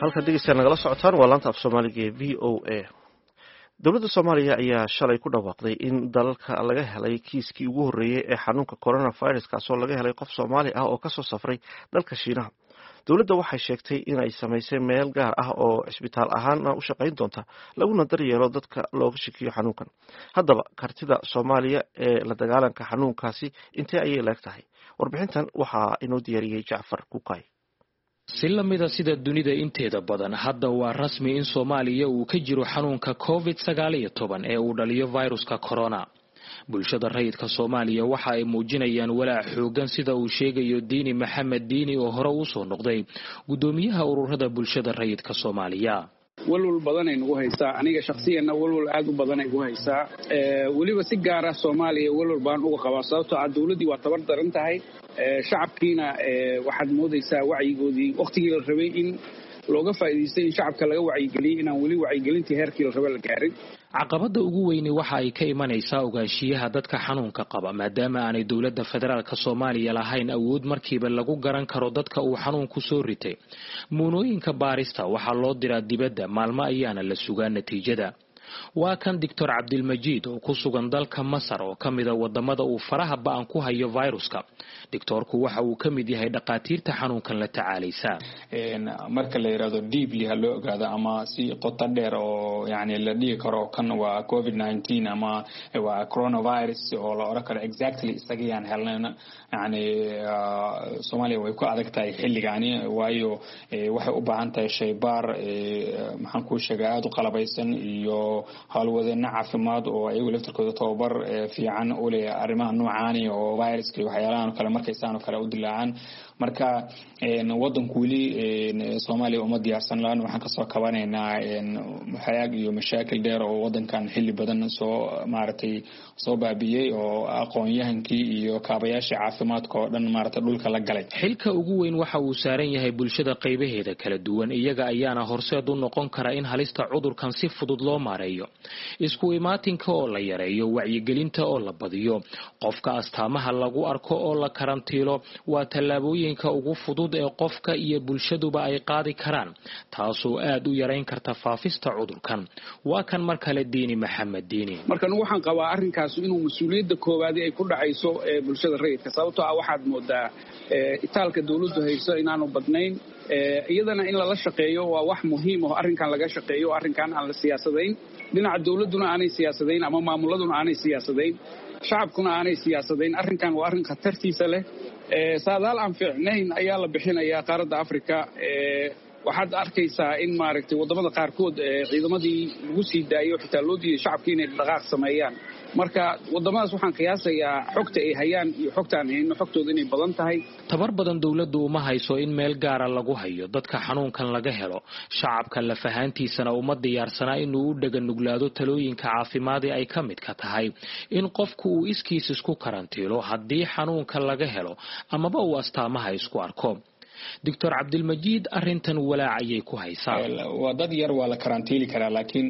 halka dhegeystayaal nagala socotaan waa laanta af Soomaaliga ee VOA. Dowladda Soomaaliya ayaa shalay ku dhawaaqday in dalka laga helay kiiskii ugu horreeyay ee xanuunka coronavirus kaasoo laga helay qof Soomaali ah oo kasoo safray dalka Shiinaha. Dowladda waxay sheegtay in ay samaysay meel gaar ah oo cisbitaal ahaan u shaqayn doonta laguna daryeelo dadka looga shakiyo xanuunkan. Haddaba kartida Soomaaliya ee la dagaalanka xanuunkaasi intee ayay leegtahay? Warbixintan waxaa inoo diyaariyay Jacfar Kukay. si lamida sida dunida inteeda badan hadda waa rasmi in Soomaaliya uu ka jiro xanuunka COVID-19 ee uu dhaliyo viruska corona. bulshada rayidka Soomaaliya waxa ay muujinayaan walaac xoogan sida uu sheegayo Diini Maxamed Diini oo hore u soo noqday gudoomiyaha ururada bulshada rayidka Soomaaliya. walwal badan ay nagu haysaa aniga shakhsiyanna walwal aad u badan ay ugu haysaa waliba si gaar ah Soomaaliya walwal baan uga qabaa sababtoo ah dawladii waa tabar daran tahay shacabkiina waxaad moodaysaa wacyigoodii waqtigii la rabay in looga faa'iideystay in shacabka laga wacyigeliyo inaan wali wacyigelintii heerkii la rabay la gaarin. caqabada ugu weyn waxa ay ka imanaysaa ogaanshiyaha dadka xanuunka qaba maadaama aanay dawladda federaalka Soomaaliya lahayn awood markiiba lagu garan karo dadka uu xanuunku soo ritay. muunooyinka baarista waxa loo diraa dibadda maalmo ayaana la sugaa natiijada. waa kan Dr. Cabdilmajiid oo ku sugan dalka Masar oo kamida wadamada uu faraha ba'an ku hayo viruska. Doctorku waxa uu kamid yahay dhaqaatiirta xanuunkan la tacaalaysa. marka la yiraahdo deeply ha loo ogaado ama si qoto dheer oo yani la dhigi karo kan waa COVID-19 ama waa coronavirus oo la oran karo exactly isagayaan helnayna yani Soomaaliya way ku adag tahay xilligaani waayo waxay u baahan tahay shaybaar maxaan ku sheegay aad u qalabaysan iyo hawlwadeenna caafimaad oo ay laftirkooda tababar fiican u leeyahay arrimaha noocaani oo viruska iyo waxyaalahan kale markaysaan kale u dilaacaan marka wadanku wali Soomaaliya uma diyaarsan laan waxaan ka soo kabanaynaa xayaag iyo mashaakil dheer oo wadankan xilli badan soo maartay soo baabiyay oo aqoon-yahankii iyo kaabayaasha caafimaadka oo dhan maartay dhulka la galay. xilka ugu weyn waxa uu saaran yahay bulshada qaybaheeda kala duwan iyaga ayaana horseed u noqon kara in halista cudurkan si fudud loo maareeyo. isku imaatinka oo la yareeyo wacyigelinta oo la badiyo qofka astaamaha lagu arko oo la karantiilo waa tallaabooyinka ugu fudud ee qofka iyo bulshaduba ay qaadi karaan taasoo aad u yareyn karta faafista cudurkan. waa kan mar kale Diini Maxamed Diini. markan waxaan qabaa arrinkaas inuu mas'uuliyadda koowaad ay ku dhacayso bulshada rayidka sababtoo ah waxaad moodaa itaalka dawladdu hayso inaanu badnayn iyadana in la shaqeeyo waa wax muhiim ah arrinkan laga shaqeeyo arrinkan aan la siyaasadayn dhinaca dawladuna aanay siyaasadayn ama maamuladuna aanay siyaasadayn shacabkuna aanay siyaasadayn arrinkan waa arrin khatartiisa leh saadaal aan fiicnayn ayaa la bixinayaa qaaradda Afrika waxaad arkaysaa in maaragtay wadamada qaarkood ciidamadii lagu sii daayo xitaa loo diiday shacabkii inay dhaqaaq sameeyaan marka wadamadaas waxaan qiyaasayaa xogta ay hayaan iyo xogtaan hayno xogtooda inay badan tahay. tabar badan dawladdu uma hayso in meel gaara lagu hayo dadka xanuunkan laga helo shacabka la fahantiisana uma diyaarsana inuu u dhagan nuglaado talooyinka caafimaad ee ay ka mid ka tahay in qofku uu iskiis isku karantiilo haddii xanuunka laga helo amaba uu astaamaha isku arko. Dr. Cabdilmajiid arrintan walaac ayay ku haysaa. waa dad yar waa la karantiili karaa laakiin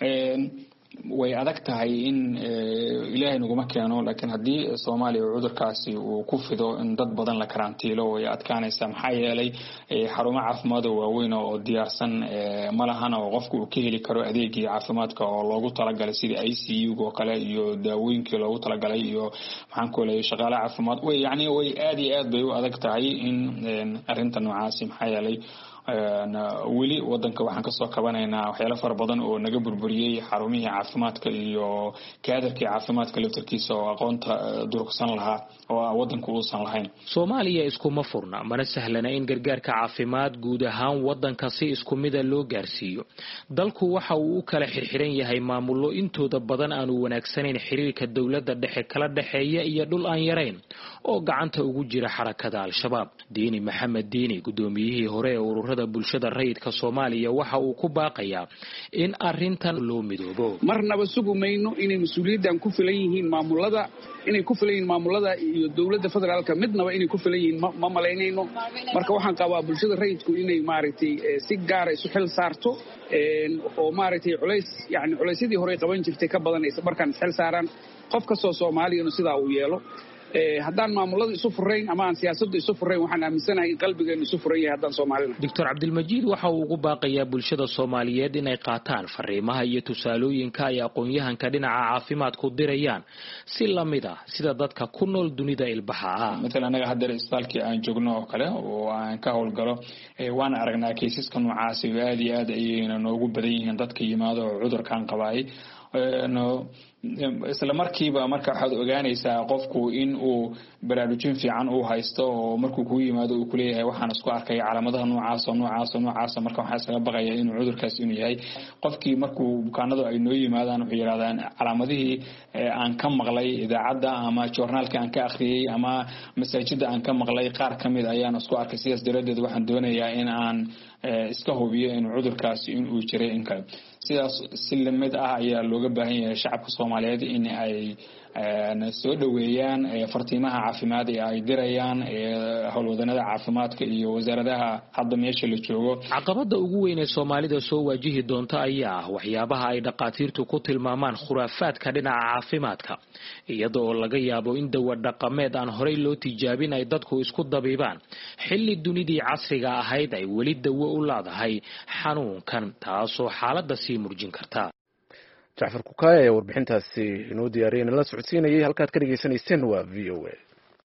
way adag tahay in ilaahay naguma keeno laakiin haddii Soomaaliya cudurkaasi uu ku fido in dad badan la karantiilo way adkaanaysaa maxaa yeelay xarumo caafimaad oo waaweyn oo diyaarsan malahan oo qofku uu ka heli karo adeegii caafimaadka oo loogu talagalay sida ICU oo kale iyo daawooyinkii loogu talagalay iyo maxaan ku leeyahay shaqaale caafimaad way aad iyo aad bay u adag tahay in arrinta noocaasi maxaa yeelay weli wadanka waxaan ka soo kabanaynaa waxyaalo fara badan oo naga burburiyay xarumihii caafimaadka iyo kaadarkii caafimaadka laftarkiisa oo aqoonta durugsan lahaa oo wadanku uusan lahayn. Soomaaliya iskuma furna mana sahlana in gargaarka caafimaad guud ahaan wadanka si isku mid ah loo gaarsiiyo. dalku waxa uu u kala xirxiran yahay maamullo intooda badan aanu wanaagsanayn xiriirka dawladda dhexe kala dhaxeeya iyo dhul aan yareyn oo gacanta ugu jira xarakada Al-Shabaab. Diini Maxamed Diini gudoomiyihii hore ee ururada bulshada rayidka Soomaaliya waxa uu ku baaqayaa in arrintan loo midoobo. marnaba sugumayno inay mas'uuliyaddan ku filan yihiin maamulada iyo dawladda federaalka midnaba inay ku filan yihiin ma malaynayno marka waxaan qabaa bulshada rayidku inay maaragtay si gaar ah isu xil saarto oo maaragtay culaysyadii hore qaban jirtay ka badanaysa markaan xil saaran qof ka soo Soomaaliyeed sidaa uu yeelo haddaan maamulada isu furayn ama aan siyaasadda isu furayn waxaan aaminsanahay in qalbigeenu isu furan yahay haddaan Soomaalina. Dr. Cabdilmajiid waxa uu ugu baaqayaa bulshada Soomaaliyeed inay qaataan fariimaha iyo tusaalooyinka ay aqoon-yahanka dhinaca caafimaadku dirayaan si lamid ah sida dadka ku nool dunida ilbaxa ah. Mesela anaga hadda isbitaalkii aan joogno oo kale oo aan ka howlgalo waan aragnaa kiisaska noocaas aad iyo aad ayayna noogu badan yihiin dadka yimaado cudurkan qabay isla markiiba marka waxaad ogaanaysaa qofku in uu baraarujin fiican uu haysto oo markuu ku yimaado uu kuleeyahay waxaan isku arkay calaamadaha noocaas marka waxaa isaga baqaya inuu cudurkaas inuu yahay qofkii markuu bukaanadu ay noo yimaadaan wuxuu yiraahdaan calaamadihii aan ka maqlay idaacadda ama joornaalka aan ka akhriyay ama masaajidda aan ka maqlay qaar kamid ayaan isku arkay sidaas daradeed waxaan doonayaa in aan iska hubiyo in cudurkaas inuu jiray in kale sidaas si lamid ah ayaa looga baahan yahay shacabka Soomaaliyeed in ay soo dhaweeyaan fartiimaha caafimaad ee ay dirayaan howlwadanada caafimaadka iyo wasaaradaha hadda meesha la joogo. Caqabada ugu weyn ee Soomaalida soo wajihi doonta ayaa ah waxyaabaha ay dhaqaatiirtu ku tilmaamaan khuraafaadka dhinaca caafimaadka iyadoo laga yaabo in dawo dhaqameed aan horey loo tijaabin ay dadku isku dabiibaan xilli dunidii casriga ahayd ay weli dawo u leedahay xanuunkan taasoo xaaladda sii murjin karta. Jacfar Kukaaya ayaa warbixintaasi inoo diyaariyay la socodsiinayay halkaad ka dhageysanayseen waa VOA.